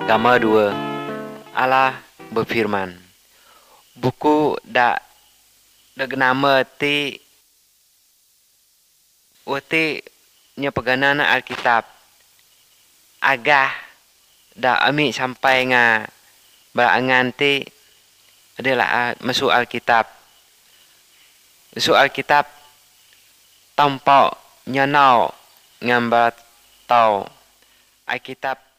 Agama 2. Allah berfirman, buku dak nama ti nya peganana Alkitab. Agah dak ami sampai nga berangan ti adalah masuk Alkitab. Masuk Alkitab tampak nyanau ngambar tau Alkitab